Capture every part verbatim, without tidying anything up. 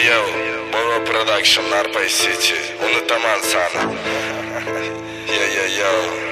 yo, Boro Productionlar Pay City. Unutaman sani. Yo yo yo.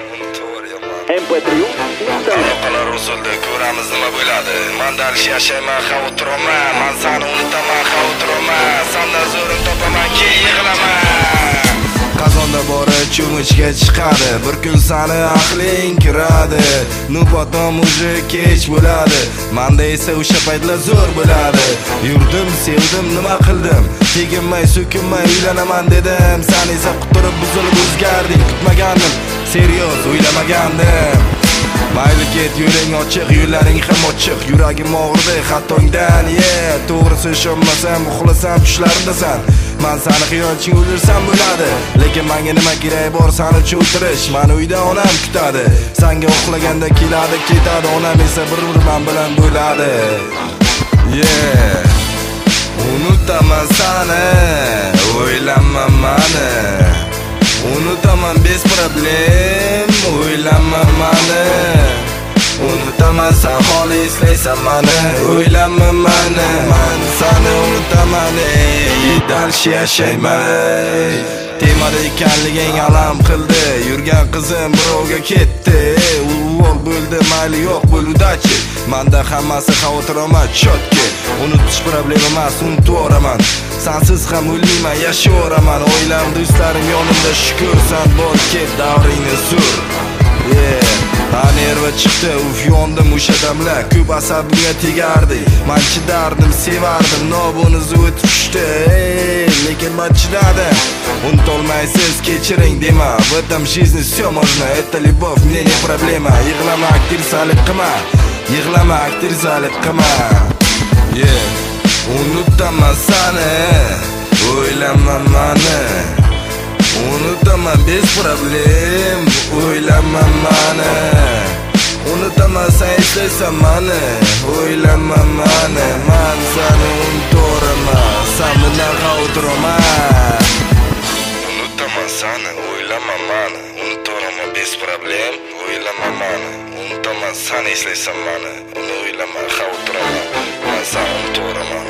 em pe tre u Aloqalar uzildi, ko'ramiz nima bo'ladi. Men dalsh yashayman, xavotirman. Men seni unutaman, xavotirman. Sendan zo'rim topaman, keyin yig'laman. Qazonda bori cho'michga chiqadi. Bir kun seni aqling kiradi. Nu potom уже kech bo'ladi. Menda esa o'sha paytlar zo'r bo'ladi. Yurdim, sevdim, nima qildim? Teginmay, so'kinmay uylanaman dedim. Sen esa quturib buzilib o'zgarding. Kutmagandim, seriyoz o'ylamagandim. Mayli ket, yo'ling ochiq, yo'llaring ham ochiq. Yuragim og'ridi xatongdan, yeah. To'g'risi ishonmasam, uxlasam tushlarimdasan. Men seni xiyonching o'ldirsam bo'ladi, lekin menga nima kerak bor seni uchun o'tirish. Meni uyda onam kutadi, senga uxlaganda keladi, ketadi. Onam esa bir-bir men bilan bo'ladi. Yeah. Unutaman seni, o'ylanma meni. Unutaman bez problem, o'ylanma meni. Unutaman sen holi eslaysan meni, o'ylanma meni. Men seni unutaman, dalsh yashayman. Temada ekanliging alam qildi, yurgan qizim birovga ketdi. Uvol bo'ldi, mayli yo'q bo'ludi-chi. Menda hammasi xavotiroma chotki. Unutish problem emas, unutvoraman. Sensiz ham o'lmayman, yashayveraman. Oilam, do'stlarim yonimda shukur, sen bor ket, davringni sur. Yeah. Nerva chiqdi, uf yondim o'sha damlar. Ko'p asabimga tegardi. Men chidardim, sevardim, nobuniz o'tib tushdi. Lekin men chidadim. Unutolmaysiz, kechiring dema. В этом жизни всё можно, это любовь, мне не проблема. Yig'lama, aktirsalik qilma. Yig'lama, aktirsalik qilma. Yeah. Unutaman seni, o'ylanma meni. Unutaman bez problem, o'ylanma meni. Unutaman sen eslaysan meni, o'ylanma meni. Men seni unutiraman, sen bilan xavotirman. Unutaman seni, o'ylanma meni. Unutiraman bez problem, o'ylanma meni. Unutaman sen eslaysan meni, uni o'ylama, xavotirman. Men seni unutiraman.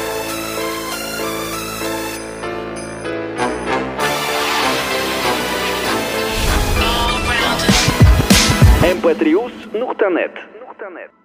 em pe tre u nuqta net